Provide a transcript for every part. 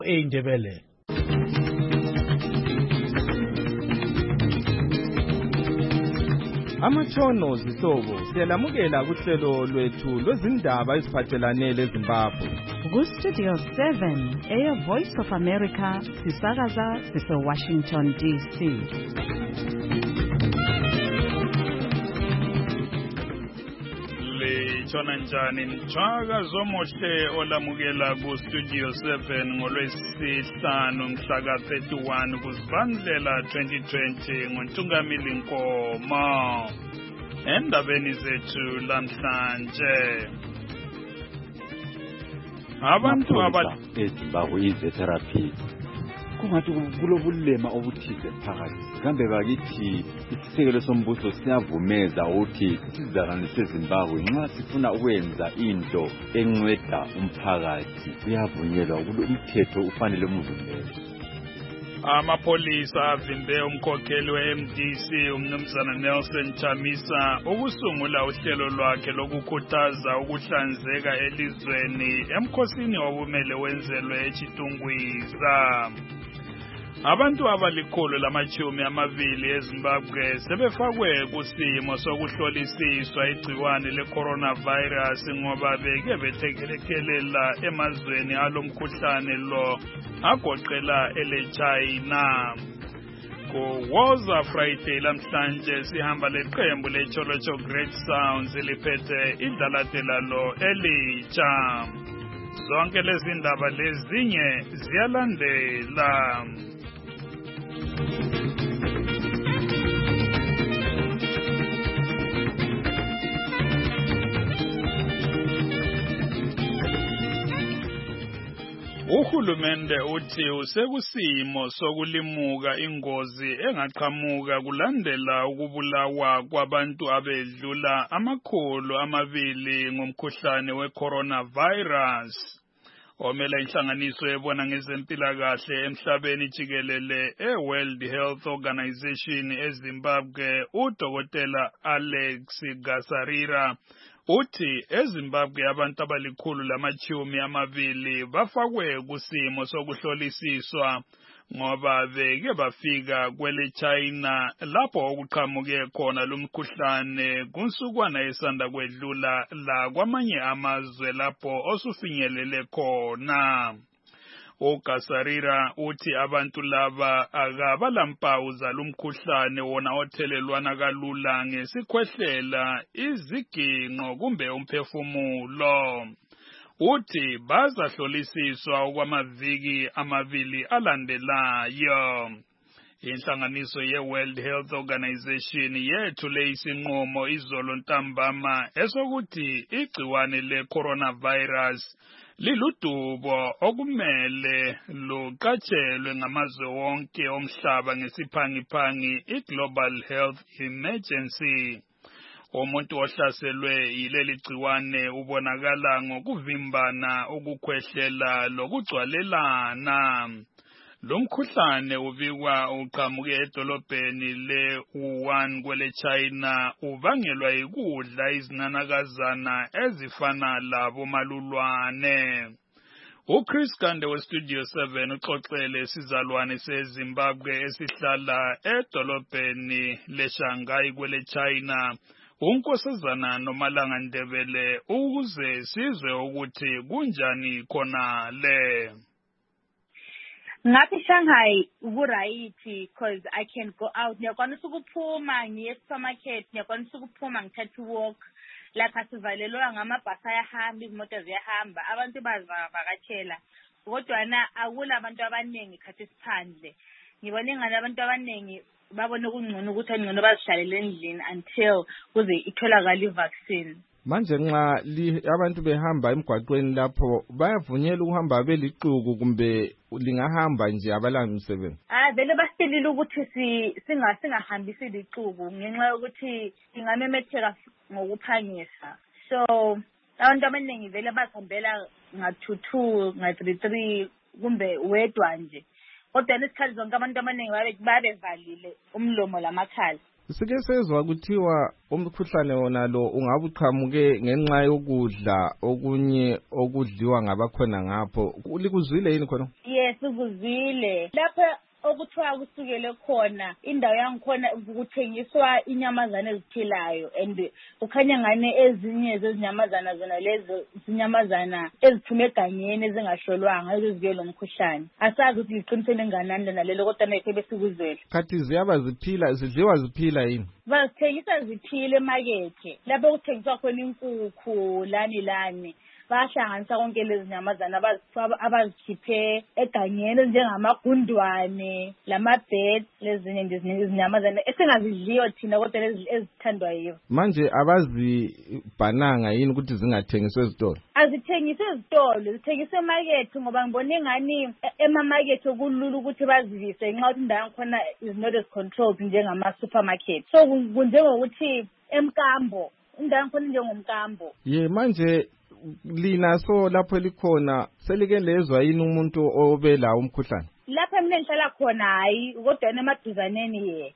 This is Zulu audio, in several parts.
eindebele. Amatshono zihlobo siyalamukela kuhlelo lwethu lwezindaba eziphathelane leZimbabwe. Ku-Studio 7 Air Voice of America sisakaza sise-Washington DC. Litshona njani Mthwaka Zomohle olamukela ku-Studio 7 ngolwesihlanu mhla ka-31 kuZibandlela 2020 ngoNtungamili Nkomo. Endabeni zethu lamhlanje abantu eZimbabwe izetherapy kungathi kulobulema obuthize phakathi kambe bakithi isisekelo sombuso siyavumeza ukuthi sizizakane seZimbabwe nxa sifuna ukwenza into enceda umphakathi kuyavunyelwa umthetho ufanele umvumele. Amapolisa avimbe umkhokheli we-MDC umnumzana Nelson Chamisa ukusungula uhlelo lwakhe lokukhuthaza ukuhlanzeka elizweni emkhosini obumele wenzelwe eChitungwiza. Abantu abali-120 eZimbabwe sebefakwe kusimo sokuhlolisiswa igciwane le-coronavirus ngoba beke bethekelela emazweni alomkhuhlane lo agoqela ele-China. Ku-Woza Friday lamhlanje sihamba leqembu le-Cholocho Great Sounds liphethe idlalatela lo elitsha. Zonke lezi ndaba lezinye ziyalandela. Uhulumende uthi usekusimo sokulimuka ingozi engaqhamuka kulandela ukubulawa kwabantu abedlula 200 ngomkhuhlane we-coronavirus. Omela inhlanganiso ebona ngezempilakahle emhlabeni jikelele e-World Health Organization eZimbabwe uDokotela Alex Gasarira uthi eZimbabwe abantu abali-120 bafakwe kusimo sokuhlolisiswa ngoba beke bafika kwele-China lapho okuqhamuke khona lumkhuhlane kunsukwana esanda kwedlula la kwamanye amazwe lapho osufinyelele khona. uGasarira uthi abantu laba akabalampawu zalumkhuhlane wona othelelwana kalula ngesikhwehlela, iziginqo kumbe umphefumulo. Uthi bazahlolisiswa okwamaviki 2 alandelayo. Inhlanganiso ye-World Health Organization yethule isinqumo izolo ntambama esokuthi igciwane le-coronavirus liludubo okumele luqatshelwe ngamazwe wonke omhlaba ngesiphangiphangi i-Global Health Emergency. Umuntu ohlaselwe yileli gciwane ubonakala ngokuvimbana, ukukhwehlela lokugcwalelana. Lomkhuhlane ubikwa uqhamuke edolobheni le-Wuhan kwele-China ubangelwa yikudla izinanakazana ezifana labo malulwane. uChris Kande we-Studio 7 uxoxele isizalwane seZimbabwe esihlala edolobheni le-Shanghai kwele-China uNkosazana Nomalanga Ndebele ukuze sizwe ukuthi kunjani khona le. Ngapi Shanghai right because I can go out. Ngiyakwanisa ukuphuma ngiye supermarket, ngiyakwanisa ukuphuma ngithathe walk. Lapha sivalelwa ngamabhasi ayahamba, izimoto ziyahamba, abantu bazavakatshela. Kodwa akula abantu abaningi khathi siphandle. Ngibona ingane abantu abaningi babona kungcono ukuthi angcono bazihlalele endlini until kuze itholakala ivaccine. Manje nxa abantu behamba emgwaqweni lapho bayavunyelwa ukuhamba belixuku kumbe lingahamba nje abalamisebenzi? Vele basilile ukuthi singahambisi lixuku ngenxa yokuthi ingamemetheka ngokuphangisa. So abantu abaningi vele bazihambela nga-2-2 nga-3-3 kumbe wedwa nje. Kodwa nesikhathi zonke abantu abaningi babevalile umlomo lamakhala. Sike sezwa kuthiwa umkhuhlane wona lo ungabe uqhamuke ngenxa yokudla okunye okudliwa ngabakhona ngapho. Ulikuzwile yini khona? Yes, ukuzwile. Lapha okuthiwa kusukele khona indawo yangikhona ukuthengiswa inyamazana eziphilayo and ukhanya ngane ezinye zezinyamazana zona lezo zinyamazana eziphume egangeni ezingahlolwanga ezizike lo mkhuhlane. Asazi ukuthi liqinisele enganani nalelo kodwa nekhe besikuzwela. Khathi ziyaba ziphila, zidliwa ziphila yini? Bazithengisa ziphile emakethe. Lapho kuthengiswa khona inkukhu lani. Bahlanganisa konke lezi nyamazana abazikhiphe egangeni njengamagundwane lamabhed lezinye nje izinyamazana esingazidliyo thina kodwa lezi ezithandwa yiyo. Manje abazibhananga yini ukuthi zingathengiswa ezitolo? Azithengiswe ezitolo, zithengiswe emakethe ngoba ngibona ingani emamakethe kulula ukuthi bazivise nxa indawo yakhona is not as controlled njengama supermarket. So kunjengokuthi emkambo, indawo yakhona njengomkambo. Manje lina so lapho likhona selike lezwa yini umuntu obela umkhuhlane? Lapha mina ngihlala khona hayi kodwa emaduzaneni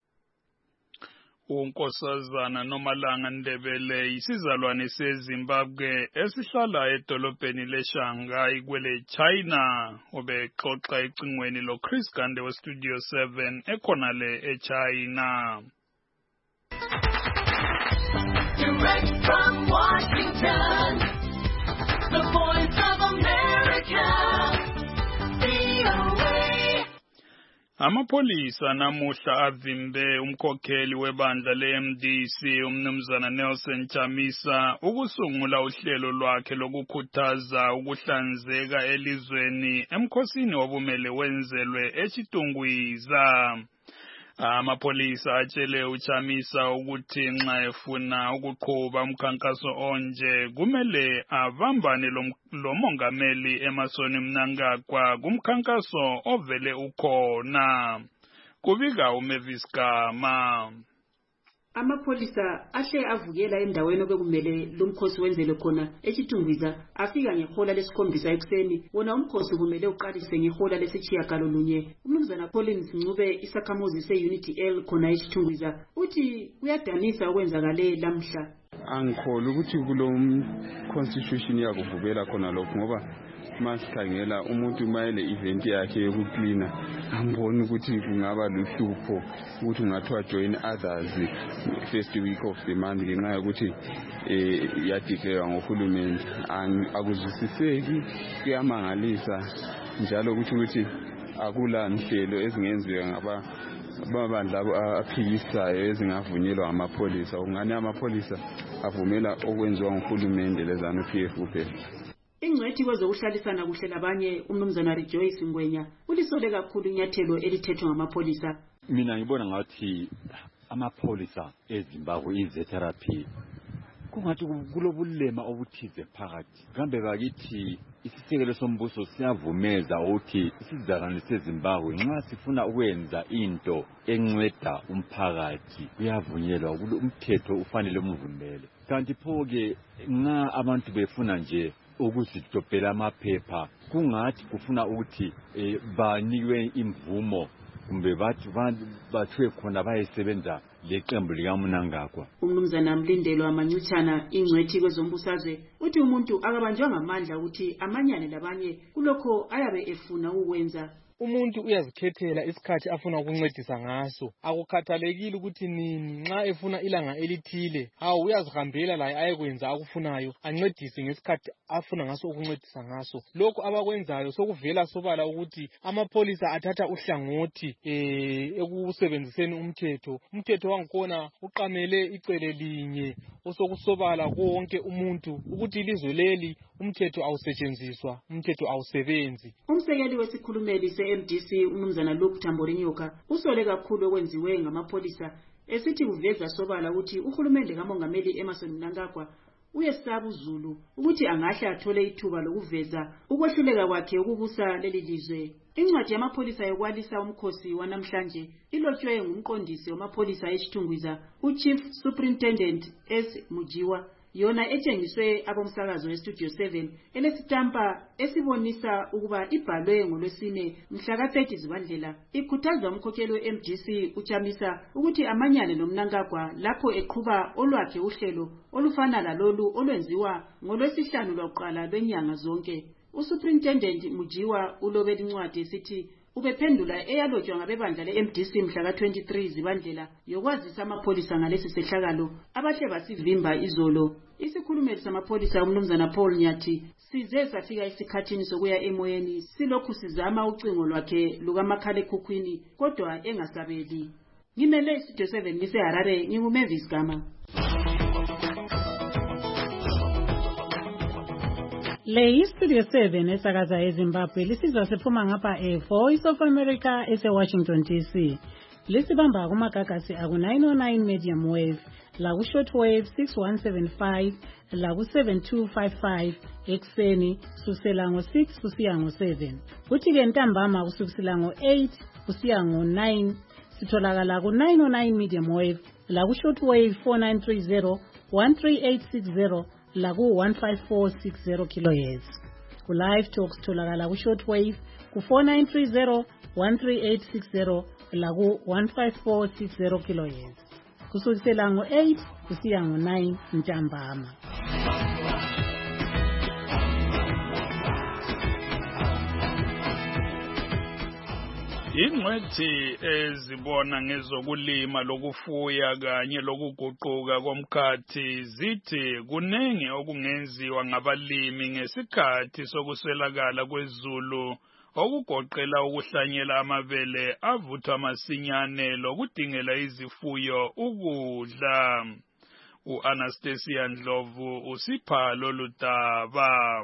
uNkosazana Nomalanga Ndebele isizalwane seZimbabwe esihlala edolobheni leShanghai kwele China obexoxa ecingweni lo Chris Gande we Studio 7 ekhona le eChina. Direct from Washington, the Voice of America, VOA. Amapolisa namuhla avimbe umkhokheli webandla le-MDC umnumzana Nelson Chamisa ukusungula uhlelo lwakhe lokukhuthaza ukuhlanzeka elizweni emkhosini wabumele wenzelwe eChitungwiza. Amapolisa atshele uChamisa ukuthi nxa efuna ukuqhuba umkhankaso onje kumele avambane lomongameli Emmerson Mnangagwa kumkhankaso ovele ukhona. Kubika uMavis Gama. Amapolisa ahle avukela endaweni obekumele lumkhosi wenzele khona eChitungwiza afika ngehola lesikhombisa ekuseni wona umkhosi kumele uqalise ngehola lesitshiyagalolunye. Umnumzana Collins Ncube isakhamuzi se-Unity L khona eChitungwiza uthi kuyadanisa okwenzakale lamhla. Angikholwa ukuthi kulo constitution yakuvubela khona lokho ngoba masikhangela umuntu mayele event yakhe yokuklina angiboni ukuthi kungaba luhlupho ukuthi ungathiwa join others first week of the month ngenxa yokuthi yadeclare ngohulumende. Akuzwisiseki, kuyamangalisa njalo ukuthi akula nhlelo ezingenziwa ngababandla aphikisayo ezingavunyelwa ngamapolisa. Ungani amapolisa avumela okwenziwa ngohulumende lezana PF kuphela. Ingcwethi kwezokuhlalisana kuhle labanye umnumzana Rejoice Ngwenya ulisole kakhulu inyathelo elithethwe ngamapolisa. Mina ngibona ngathi amapolisa eZimbabwe izetherapy kungathi kulobulema obuthize phakathi. Kambe bakithi isisekelo sombuso siyavumeza ukuthi isizalwane seZimbabwe nxa sifuna ukwenza into enceda umphakathi kuyavunyelwa umthetho ufanele umvumele. Kanti pho-ke nxa abantu befuna nje ukuzidobhela amaphepha kungathi kufuna ukuthi banikwe imvumo kumbe bathi bathwe khona bayesebenza leqembu likaMnangagwa. Umnumzana Mlindelwa Manyutshana ingcwethi kwezombusazwe uthi umuntu akabanjwa ngamandla ukuthi amanyane labanye kulokho ayabe efuna ukwenza. Umuntu uyazikhethela isikhathi afuna ukuncedisa ngaso. Akukhathalekile ukuthi nini nxa efuna ilanga elithile, uyazihambela laye ayekwenza akufunayo, ancedise ngesikhathi afuna ngaso ukuncedisa ngaso. Lokho abakwenzayo sokuvela sobala ukuthi amapolisa athatha uhlangothi ekusebenziseni umthetho. Umthetho wangikhona uqamele icele linye osokusobala konke umuntu ukuthi ilizwe leli umthetho awusetshenziswa, umthetho awusebenzi. Umsekeli wesikhulumeli se-MDC umnumzana Luke Tamborinyoka usole kakhulu okwenziwe ngamapolisa esithi kuveza sobala ukuthi uhulumende kamongameli Emmerson Mnangagwa uyesaba uZulu ukuthi angahle athole ithuba lokuveza ukwehluleka kwakhe ukubusa leli lizwe. Incwadi yamapolisa yokwalisa umkhosi wanamhlanje ilotshwe ngumqondisi wamapolisa eChitungwiza uChief Superintendent S Mujiwa. yona etshengiswe abomsakazo westudio 7 elesitampa esibonisa ukuba ibhalwe ngolwesine mhla ka-30 Zibandlela ikhuthaza umkhokheli we-MDC uChamisa ukuthi amanyane noMnangagwa lapho eqhuba olwakhe uhlelo olufana lalolu olwenziwa ngolwesihlanu lwakuqala lwenyanga zonke. Usuperintendent Mujiwa ulobela incwadi esithi ubephendula eyalotshwa ngabebandla le-MDC mhla ka-23 Zibandlela yokwazisa amapholisa ngalesi sehlakalo abahle basivimba izolo. Isikhulumeli samapholisa umnumzana Paul Nyathi size safika isikhathini sokuya emoyeni silokhu sizama ucingo lwakhe lukamakhalekhukhwini kodwa engasabeli. Ngimele istudio 7 ngiseHarare nginguMavis Gama. Le Studio 7 esakaza eZimbabwe lisizwa sephuma ngapha Voice of America ese-Washington DC. Lisibamba kumagagasi aku-909 medium wave, laku-short wave 6175, laku-7255 ekseni kusukela ngo-6 kusiya ngo-7. Kuthi-ke ntambama kusukela ngo-8 kusiya ngo-9 sitholakala ku-909 medium wave, laku-short wave 4930, 13860, laku-15460 kHz. Ku-live talk sitholakala ku-short wave ku-4930, 13860, laku-15460 kHz. Kusukela ngo-8 kusiya ngo-9 ntambama. Ingcwethi ezibona ngezokulima lokufuya kanye lokuguquka komkhathi zithi kunenge okungenziwa ngabalimi ngesikhathi sokuswelakala kwezulu okugoqela ukuhlanyela amabele avuthwa masinyane lokudingela izifuyo ukudla. U-Anastasia Ndlovu usipha lolu daba.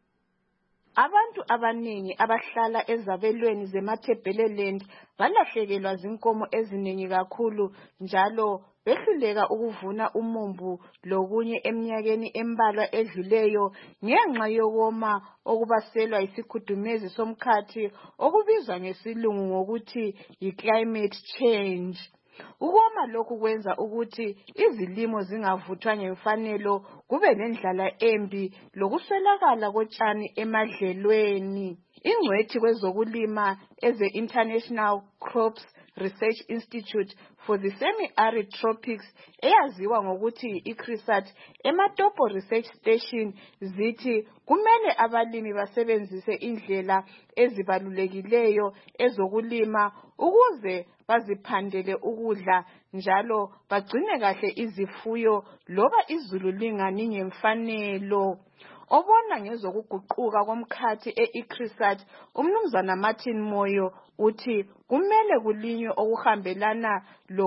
Abantu abaningi abahlala ezabelweni zeMatabeleland balahlekelwa zinkomo eziningi kakhulu njalo behluleka ukuvuna umumbu lokunye eminyakeni embalwa edluleyo ngenxa yokoma okubaselwa isikhudumezi somkhathi okubizwa ngesilungu ngokuthi yi-climate change. Ukoma lokhu kwenza ukuthi izilimo zingavuthwa ngemfanelo kube nendlala embi lokuswelakala kotshani emadlelweni. Ingcwethi kwezokulima eze-International Crops Research Institute for the Semi-Arid Tropics eyaziwa ngokuthi iCRISAT eMatopo Research Station zithi kumele abalimi basebenzise indlela ezibalulekileyo ezokulima ukuze baziphandele ukudla njalo bagcine kahle izifuyo loba izulu lingani ngemfanelo. Obona ngezokuguquka komkhathi e-ICRISAT umnumzana Martin Moyo uthi kumele kulinywe okuhambelana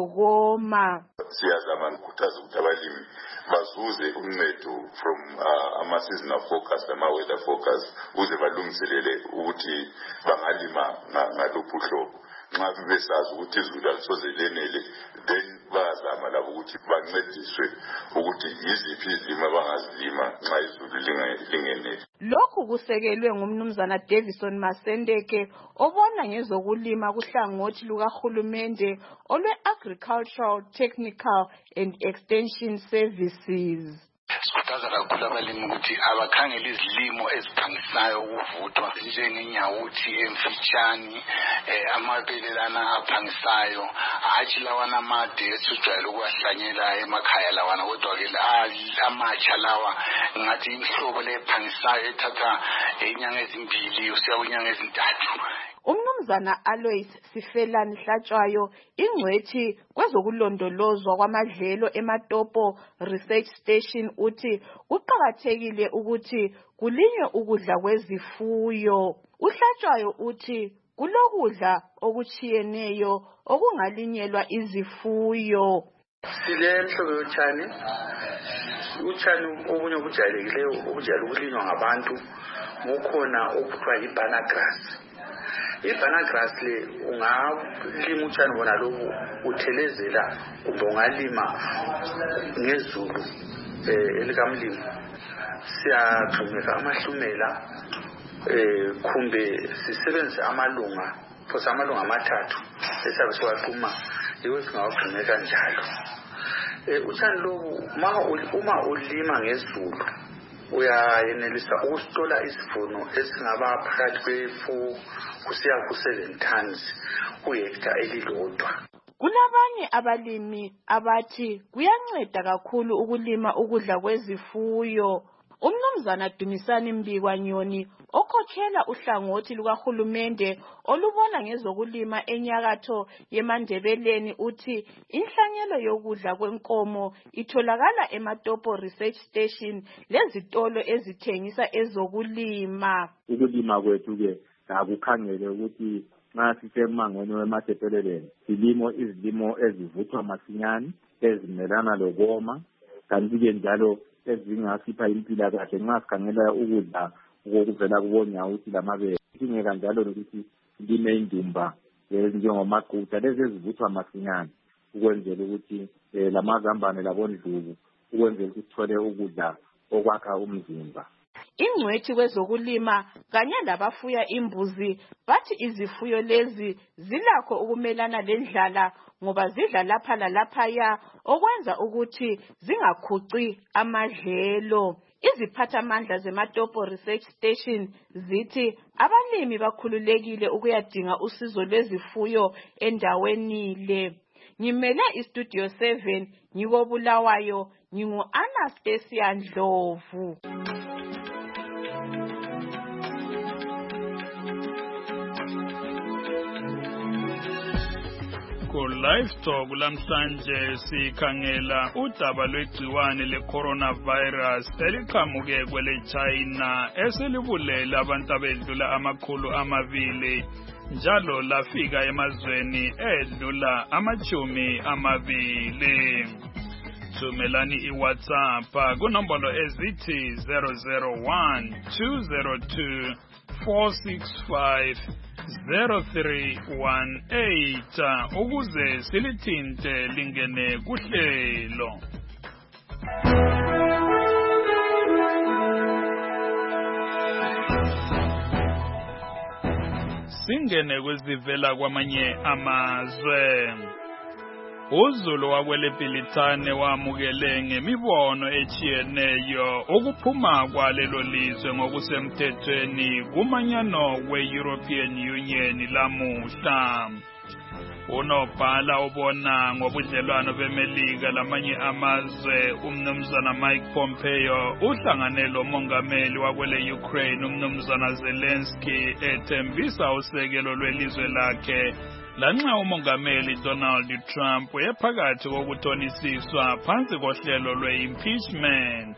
lokoma. Siyazama ukukhuthaza ukuthi abalimi bazuze uncedo from ama-seasonal forecast ama-weather forecast ukuze balungiselele ukuthi bangalima ngaluphi uhlobo. Nxa besazi ukuthi izulu alisoze lenele then bayazama labo ukuthi bancediswe ukuthi yiziphi izilimo abangazilima nxa izulu lingenele. Lokhu kusekelwe ngumnumzana Davison Masendeke obona ngezokulima kuhlangothi lukahulumende olwe-Agricultural Technical and Extension Services. Sikhuthaza kakhulu abalimi ukuthi abakhangele izilimo eziphangisayo ukuvuthwa njengenyawuthi emfitshane amabelelana aphangisayo hatshi lawana amade esijwayele ukuwahlanyela emakhaya lawana kodwa ke amatsha lawa ngathi imhlobo lephangisayo ethatha inyanga ezimbili usiya kwinyanga ezintathu. Umnumzana Alois Sifelani Hlatshwayo ingcwethi kwezokulondolozwa kwamadlelo eMatopo Research Station uthi kuqakathekile ukuthi kulinywe ukudla kwezifuyo. Uhlatshwayo uthi kulokudla okuchiyeneyo okungalinyelwa izifuyo. Silemhlobo yotshani obunye obujayelekileyo obujayele ukulinywa ngabantu kukhona okuthiwa yi-banana grass. I-banana grass le ungalima utshani bona lobu uthelezela kumbe ungalima ngezulu elikamlimi. Siyagxumeka amahlumela kumbe sisebenzise amalunga amathathu esiyabe siwaquma yiwo singawagxumeka njalo. Utshani lobu uma ulima ngesiZulu uyayenelisa ukusitola isivuno esingaba phakathi kwe-4 kusiya ku-7 tons kuhektha elilodwa. Kulabanye abalimi abathi kuyanceda kakhulu ukulima ukudla kwezifuyo. Umnumzana Dumisani Mbikwanyoni okhokhela uhlangothi lukahulumende olubona ngezokulima enyakatho yeMandebeleni uthi inhlanyelo yokudla kwenkomo itholakala eMatopo Research Station lezitolo ezithengisa ezokulima. Ukulima kwethu ke akukhangele ukuthi nxa sisemangweni weMandebeleni izilimo ezivuthwa masinyane ezimelana lokoma kanti ke njalo ezingasipha impilakahle nxa sikhangela ukudla okuvela kubonyawuthi lamabele. Kudingeka njalo nokuthi silime indumba njengomaqutha lezi ezivuthwa masinyane ukwenzela ukuthi lamazambane labondlubu ukwenzela ukuthi sithole ukudla okwakha umzimba. Ingcwethi kwezokulima kanye labafuya imbuzi bathi izifuyo lezi zilakho ukumelana lendlala ngoba zidla lapha lalaphaya okwenza ukuthi zingakhuci amadlelo. Iziphathamandla zeMatopo Research Station zithi abalimi bakhululekile ukuyadinga usizo lwezifuyo endaweni le. Ngimele iStudio 7 ngikobulawayo ngingu-Anastasia Ndlovu. Live Talk lamhlanje sikhangela udaba lwegciwane le-coronavirus eliqhamuke kwele China eselibulele abantu abedlula 200 njalo lafika emazweni edlula 20. Thumelani iWhatsApp kunombolo ezithi 001-202-465 0318 ukuze silithinte lingene kuhlelo. Singene kwezivela kwamanye amazwe. uZulu wakwelePilitane wamukele ngemibono echiyeneyo ukuphuma kwalelo lizwe ngokusemthethweni kumanyano we-European Union lamuhla. Unobhala obona ngobudlelwano beMelika lamanye amazwe umnumzana Mike Pompeo uhlangane lomongameli wakwele Ukraine umnumzana Zelensky ethembisa usekelo lwelizwe lakhe lanxa umongameli Donald Trump ephakathi kokuthonisiswa phansi kohlelo lwe-impeachment.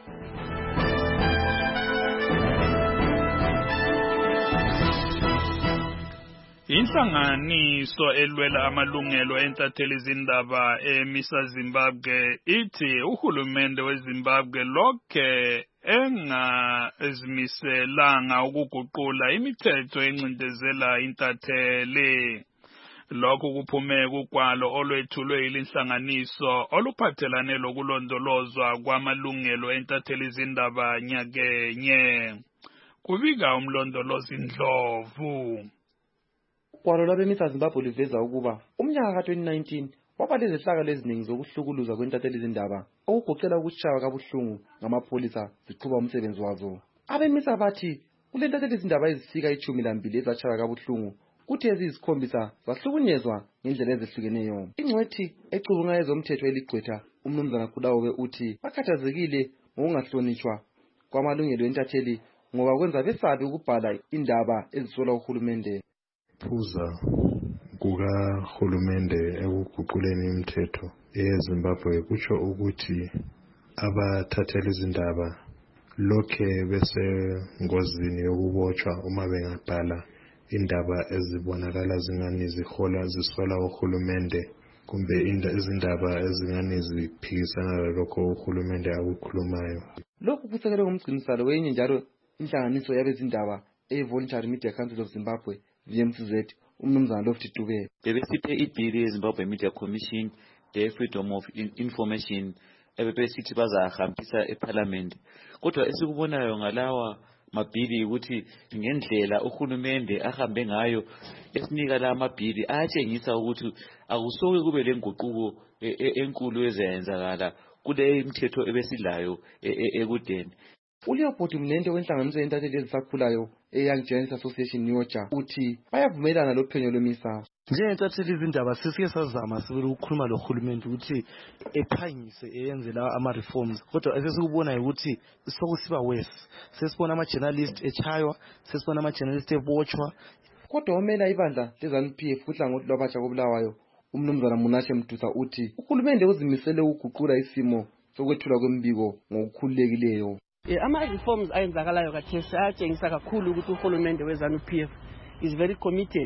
Inhlanganiso elwela amalungelo entatheli izindaba emisa Zimbabwe ithi uhulumende weZimbabwe lokhe engazimiselanga ukuguqula imithetho encindezela intatheli. Lokhu kuphume kugwalo olwethulwe ilinhlanganiso oluphathelane lokulondolozwa kwamalungelo entatheli izindaba nyakenye. Kubika umlondolozi Ndlovu. Ugwalo lwabemisa Zimbabwe luveza ukuba umnyaka ka-2019 waba lezehlakalo eziningi zokuhlukuluza kwentatheli izindaba okugoqela ukutshaywa kabuhlungu ngamapholisa ziqhuba umsebenzi wazo. Abemisa bathi kulentatheli izindaba ezifika 12 ezatshaywa kabuhlungu kuthi eziyikhombisa zahlukunyezwa ngendlela ezehlukeneyo. Ingcwethi ecubunga ezomthetho eligqwetha umnumzana Khulawe uthi bakhathazekile ngokungahlonitshwa kwamalungelo entatheli ngoba kwenza besabe ukubhala indaba ezisola uhulumende. Phuza kukahulumende ekuguquleni imithetho eZimbabwe kutsho ukuthi abathathela izindaba lokhe besengozini yokubotshwa uma bengabhala indaba ezibonakala zingani zisola uhulumende kumbe izindaba ezingani ziphikisana lalokho uhulumende akukhulumayo. Lokhu kusekelwe ngumgcinisalo wenye njalo inhlanganiso yabezindaba Voluntary Media Council of Zimbabwe VMCZ umnumzana Lofty Dube. Bebesiphe ibhili yeZimbabwe Media Commission Freedom of Information ebebesithi bazahambisa eParliament. Kodwa esikubonayo ngalawa mabhili ukuthi ngendlela uhulumende ahambe ngayo esinika la mabhili ayatshengisa ukuthi akusoke kube lenguquko enkulu ezayenzakala kule imithetho ebesilayo ekudeni. uLeopold Mnente wenhlanganiso yentatheli ezisakhulayo eYoung Journalists Association Nyoja uthi bayavumelana lophenyo lwemisasa. Njengentatheli izindaba sisike sazama sibele ukukhuluma lohulumende ukuthi ephangise eyenze la ama-reforms kodwa esesikubona ukuthi sokusiba worse. Sesibona ama-journalist echaywa, sesibona ama-journalist ebotshwa. Kodwa omela ibandla leZANU-PF kuhlangothi lwabatsha koBulawayo umnumzana Munashe Mdusa uthi uhulumende uzimisele ukuguqula isimo sokwethulwa kwembiko ngokukhululekileyo. Ama-reforms ayenzakalayo kathesi ayatshengisa kakhulu ukuthi uhulumende weZANU-PF is very committed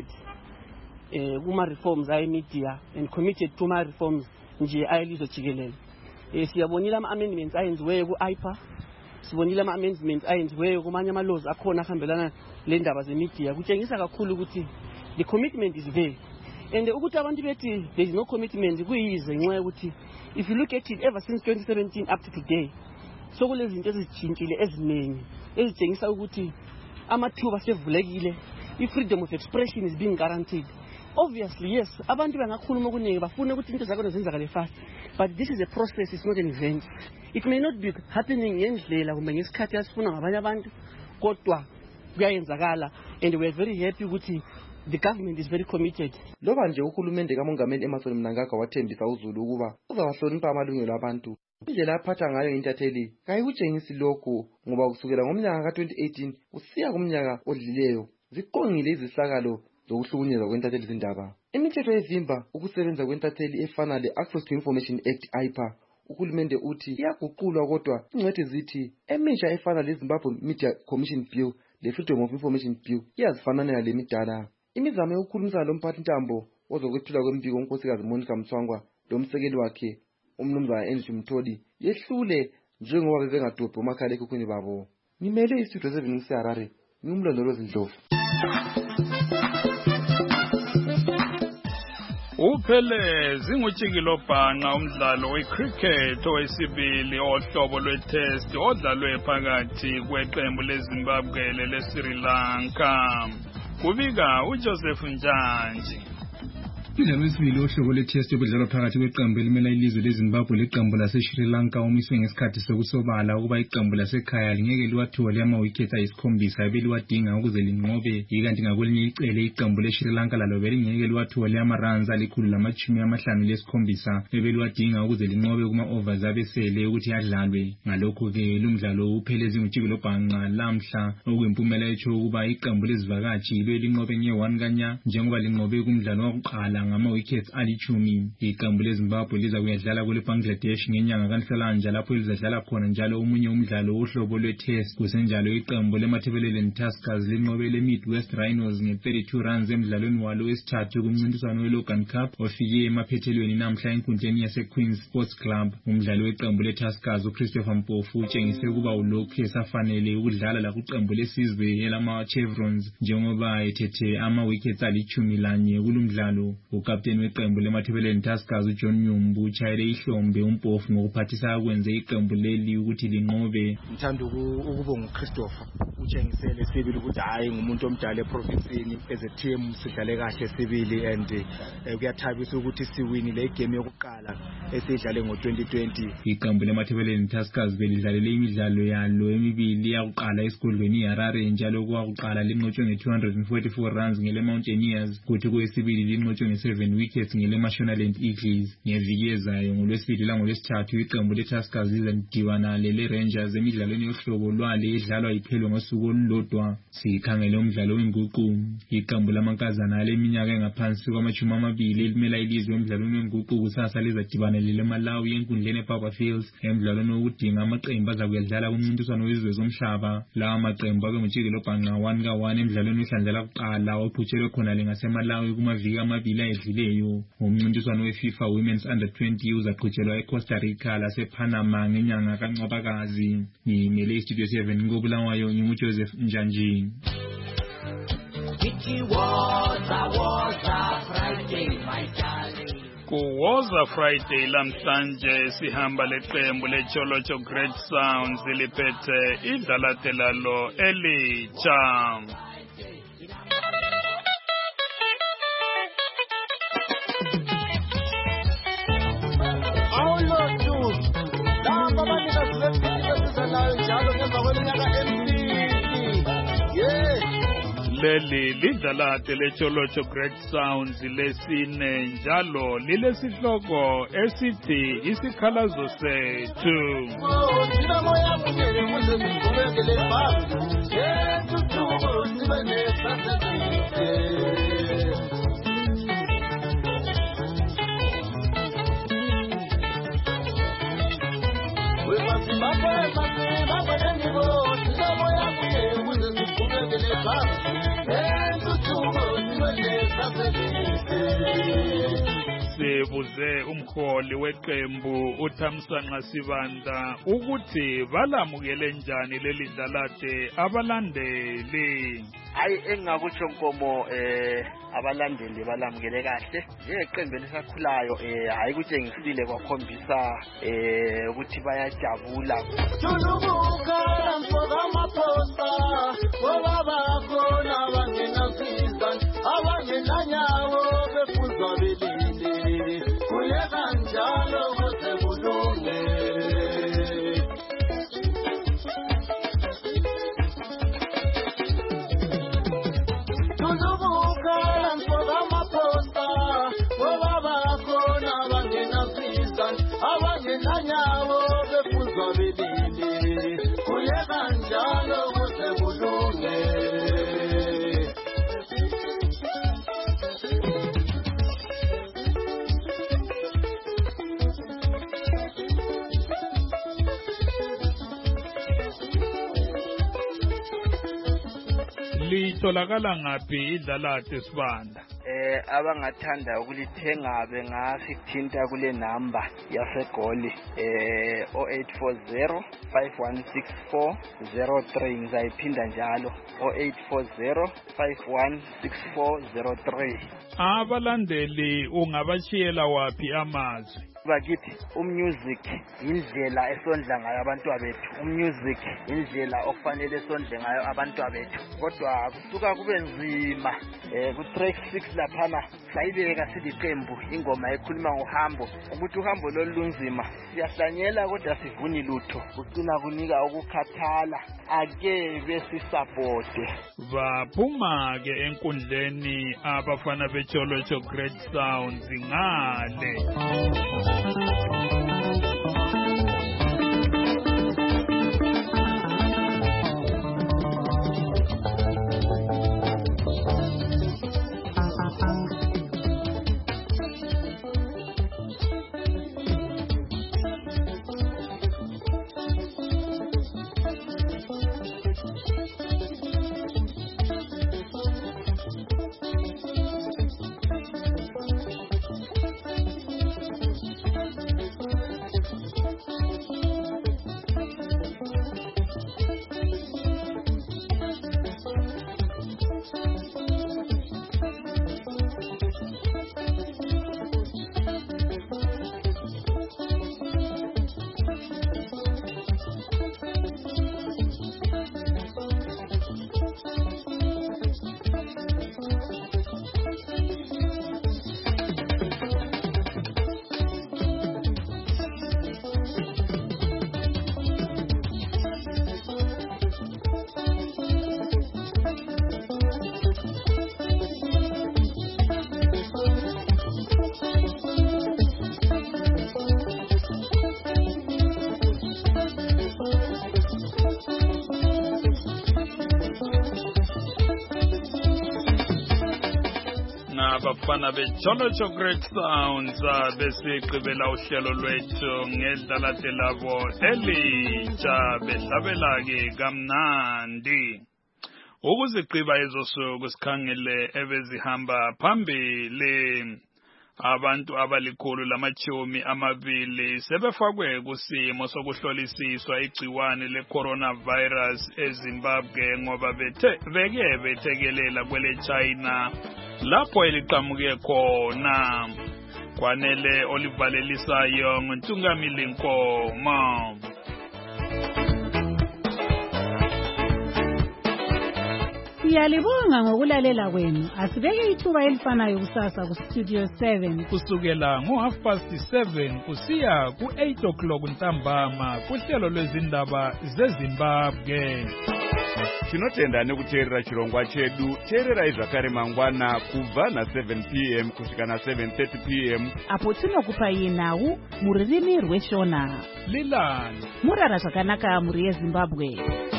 kuma-reforms aye-media and committed to ma-reforms nje ayelizwe jikelele. Siyabonile ama-amendments ayenziweyo ku-IPA, sibonile ama-amendments ayenziweyo kumanye ama-laws akhona ahambelana le ndaba ze-media. Kutshengisa kakhulu ukuthi the commitment is there. And ukuthi abantu bethi there is no commitment kuyize ngenxa yokuthi if you look at it ever since 2017 up to today sokulezinto ezitshintshile eziningi ezitshengisa ukuthi amathuba sevulekile, i-freedom of expression is being guaranteed. Obviously, yes, abantu bangakhuluma okuningi bafuna ukuthi into zakho zenzakale fast, but this is a process, it's not an event. It may not be happening ngendlela kumbe ngesikhathi asifuna ngabanye abantu, kodwa kuyayenzakala and we are very happy ukuthi the government is very committed. Loba nje uhulumende kaMongameli Emmerson Mnangagwa wathembisa uZulu ukuba uzawahlonipha amalungelo abantu. Indlela aphatha ngayo intatheli kayikutshengisi lokhu ngoba kusukela ngomnyaka ka-2018 kusiya kumnyaka odlileyo ziqongile izihlakalo zokuhlukunyezwa kwentatheli izindaba. Imithetho evimba ukusebenza kwentatheli efana le-Access to Information Act IPA uhulumende uthi iyaguqulwa kodwa ingcwethi zithi emisha efana le-Zimbabwe Media Commission Bill le-Freedom of Information Bill iyazifananela le midala. Imizamo yokukhulumisana lomphathi ntambo ozokwethula kwembiko unkosikazi Monica Mthwangwa lomsekeli wakhe umnumzana Andrew Mtholi yehlule njengoba bebengadobhi omakhalekhukhwini babo. Ngimele istudio 7 ngiseHarare, ngumlondolozi Ndlovu. Uphelezi ngutshikilo bhanqa umdlalo wecricket owesibili ohlobo lwetest odlalwe phakathi kweqembu leZimbabwe leSri Lanka. Kubika uJoseph Njanji. Umdlalo wesibili ohlobo lwetest obudlalwa phakathi kweqembu elimela ilizwe leZimbabwe leqembu laseSri Lanka omiswe ngesikhathi sokusobala ukuba iqembu lasekhaya lingeke liwathole ama-wickets ayisikhombisa ebeliwadinga ukuze linqobe, ikanti ngakwelinye icele iqembu leSri Lanka lalo belingeke liwathole ama-runs $157 ebeliwadinga ukuze linqobe kuma-overs abesele ukuthi adlalwe. Ngalokho-ke lumdlalo uphelezi ngutshikilo bhanqa lamhla okuyimpumela etsho ukuba iqembu lezivakatshi linqobe nge-1 kanya njengoba linqobe kumdlalo wokuqala ngama-wickets ali-10. Iqembu leZimbabwe liza kuyadlala kule Bangladesh ngenyanga kaNhlolanja lapho lizadlala khona njalo omunye umdlalo wohlobo lwe-test. Kusenjalo iqembu leMatabeleland Tuskers linqobe le-Midwest Rhinos nge-32 runs emdlalweni walo wesithathu kumncintiswano we-Logan Cup ofike emaphethelweni namhla enkundleni yase-Queen's Sports Club. Umdlali weqembu le-Tuskers uChristopher Mpofu utshengise ukuba ulokhu esafanele ukudlala lakuqembu lesizwe elama-Chevrons njengoba ethethe ama-wickets ali-11 kulumdlalo. Ukapteni weqembu leMatabeleland Tuskers uJohn Nyumbu utshayele ihlombe uMpofu ngokuphathisa kwenze iqembu leli ukuthi linqobe. Ngithanda ukubonga uChristopher utshengisele sibili ukuthi hayi ngumuntu omdala eprovinsini as a team sidlale kahle sibili and kuyathabisa ukuthi siwinile igame yokuqala esidlale ngo-2020. Iqembu leMatabeleland Tuskers belidlalele imidlalo yalo emibili yakuqala esigodlweni iHarare njalo kwakuqala linqotshwe nge-244 runs ngele-Mountaineers kuthi kwesibili linqotshwe nge-7 wickets ngele-Mashonaland Eagles. Ngeviki ezayo ngolwesibili langolwesithathu iqembu le-Tuskers lizadibana le-Rangers emidlalweni yohlobo lwale edlalwa iphelwe ngosuku olulodwa. Sikhangele umdlalo wenguqu. Iqembu lamankazana aleminyaka engaphansi kwama-20 elimela ilizwe emdlalweni wenguqu kusasa lizadibana leleMalawi enkundleni ePapa Fields emdlalweni wokudinga amaqembu azakuyadlala kumncintiswano wezizwe zomhlaba. Lawa maqembu abe ngutshikilo bhanqa 1-1 emdlalweni wehlandla lakuqala ophutshelwe khona ngaseMalawi kumaviki amabili ayedluleyo. Umncintiswano weFIFA Women's Under-20 uzaqhutshelwa eCosta Rica lasePanama ngenyanga kaNcwabakazi. Ngimele istudio 7 koBulawayo nginguJoseph Njanji. It was a Friday, my darling. Kuwoza Friday lamhlanje sihamba leqembu leCholocho Great Sounds liphethe idlalate lalo elitsha. Leli lidlalate leCholocho Great Sounds lesine njalo lilesihloko esithi isikhalazo sethu. Sibuze umholi weqembu uThamsanqa Sibanda ukuthi balamukele njani leli dlalate abalandeli. Hayi engakutsho Nkomo abalandeli balamukele kahle njeqembu elisakhulayo hayi kutshengisile kwakhombisa ukuthi bayajabula. Tulubuka mfoka maposta bobaba khona bangenasiza abangenanyawo befuzwa belile kuleka njalo kuze kulunge. Abangenanyawo befuzwa belile kuleka njalo kuze kulunge. Litholakala ngaphi idlalate Sibanda? Abangathanda ukulithenga bengasithinta kule number yaseGoli 0840 516403 ngizayiphinda njalo 0840 516403. Abalandeli ungabashiyela wapi amazwi? Bakithi umusic indlela esondla ngayo abantu bethu, umusic indlela okufanele esondle ngayo abantu bethu, kodwa kusuka kube nzima ku track 6 laphana sayibeka siliqembu ingoma ekhuluma ngohambo ukuthi uhambo lolunzima siyahlanyela kodwa sivuni lutho kucina kunika ukukhathala ake besisupport. Baphuma ke enkundleni abafana beCholocho Great Sounds ngale. Abafana beCholocho Great Sounds besigqibela uhlelo lwethu ngedlalate labo elitsha behlabela ke kamnandi. Ukuzigqiba ezosuku sikhangele ebezihamba phambili. Abantu abalikhulu lamachumi amabili sebefakwe kusimo sokuhlolisiswa igciwane le-coronavirus eZimbabwe ngoba bethekelela kwele China lapho eliqhamuke khona. kwanele olivalelisayo nguNtungamili Nkomo. Siyalibonga ngokulalela kwenu. Asibeke ithuba elifanayo kusasa ku Studio 7 kusukela ngo7:30 kusiya ku8 ntambama kuhlelo lwezindaba zeZimbabwe. Tinotenda nekuteerera chirongwa chedu. Teererai zvakare mangwana kubva na7 p.m. kusvika na7:30 p.m. apo tinokupai nhau muririmi rweShona. Lilani murara zvakanaka muri yeZimbabwe.